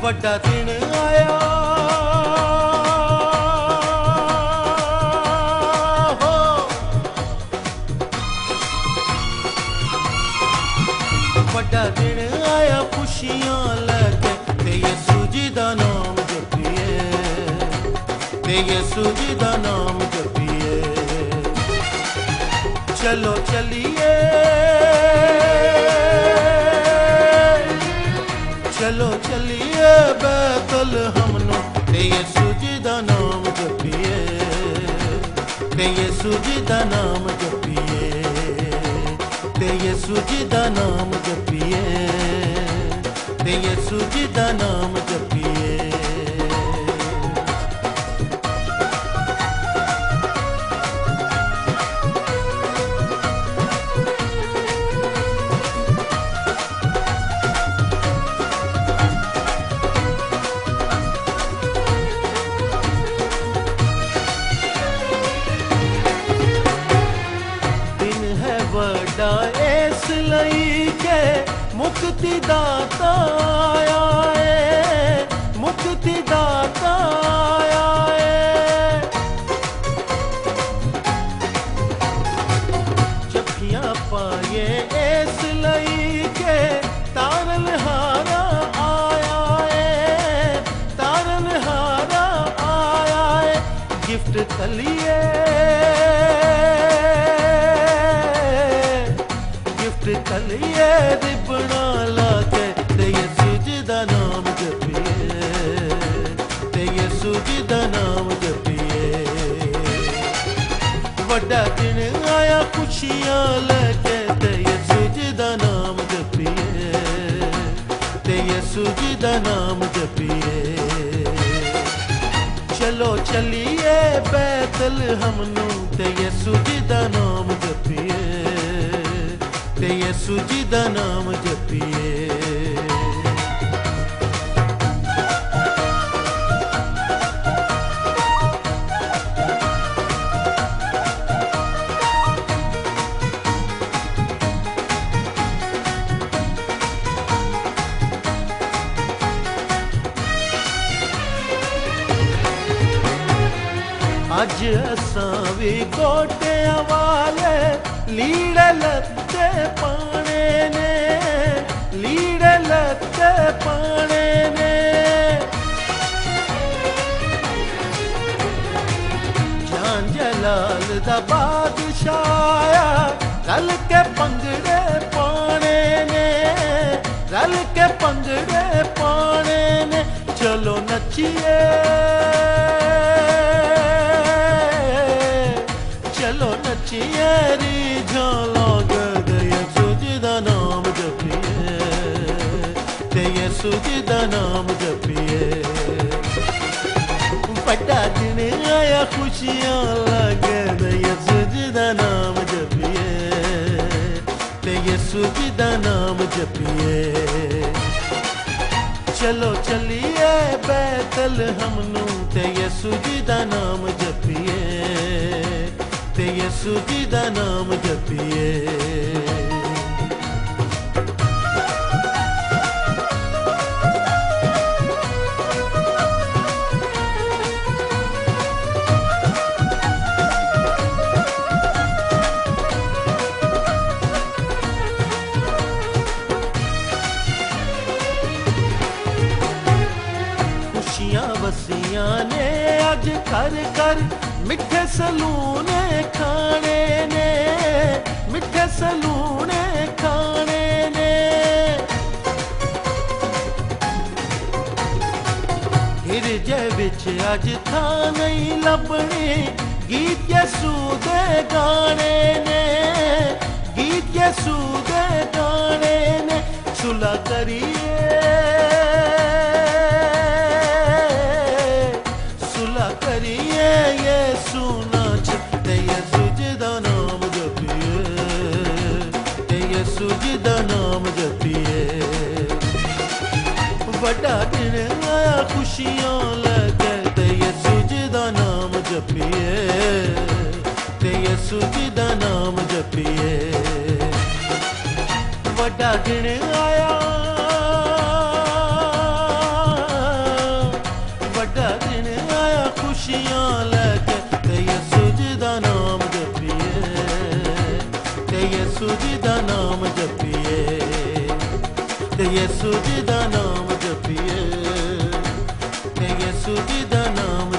वड्डा दिन आया हो, वड्डा दिन आया खुशियां लेके ते यीशु जी दा नाम जपिए, ते यीशु जी दा नाम जपिए। चलो चलिए, चलो चलिए बैतलहम नु ते यीशु जी दा नाम जपिए, ते यीशु जी दा नाम जपिए, ते यीशु जी दा नाम जपिए, ते यीशु जी दा नाम जपिए। वड्डा इस लई के मुक्ति दाता आया है, मुक्ति दाता आया है। जफ्फियां पाए इस लई के तारनहारा आया है, तारनहारा आया है। गिफ्ट तलिए कलिए रिबना लाके ते यीशु जी दा नाम जपिए, ते यीशु जी दा नाम जपिए। वड्डा दिन आया खुशियां लेके ते यीशु जी दा नाम जपिए, ते यीशु जी दा नाम जपिए। चलो चलिए बैतलहम नु ते यीशु जी दा नाम जपिए, ते यीशु जी दा नाम जपिए। अज असां भी गोटियां वाले लीड़े लत्ते पाने ने, लीड़े लत्ते पाने ने। जान जलाल दा बादशाह रल के पंगड़े पाने ने, रल के पंगड़े पाने ने। चलो नचिए, चलो नचिए रिझां गए यीशु जी दा नाम जपिए, ते यीशु जी दा नाम जपिए। वड्डा दिन आया खुशियां लगे ते यीशु जी दा नाम जपिए, ते यीशु जी दा नाम जपिए। चलो चलिए बैतलहम नु ते यीशु जी दा नाम जपिए, ते यीशु जी दा नाम जपिए। खुशियां वसियां ने अज कर कर मिठे सलूने खाने ने, मिठे सलूने खाने ने। गिरजे बिच अज था नहीं लभनी गीत यीशु दे गाने ने, गीत यीशु दे गाने ने। सुला करिए, सुला करिए यीशु नाच ते यीशु जी दा नाम जपिए, ते यीशु जी दा नाम जपिए। वड्डा दिन आया खुशियां लगे ते यीशु जी दा नाम जपिए, ते यीशु जी दा नाम जपिए। वड्डा दिन आया दिन आया खुशियां लेके ते यीशु जी दा नाम जपिए ते यीशु जी दा नाम जपिए ते यीशु जी दा नाम जपिए ते यीशु जी दा नाम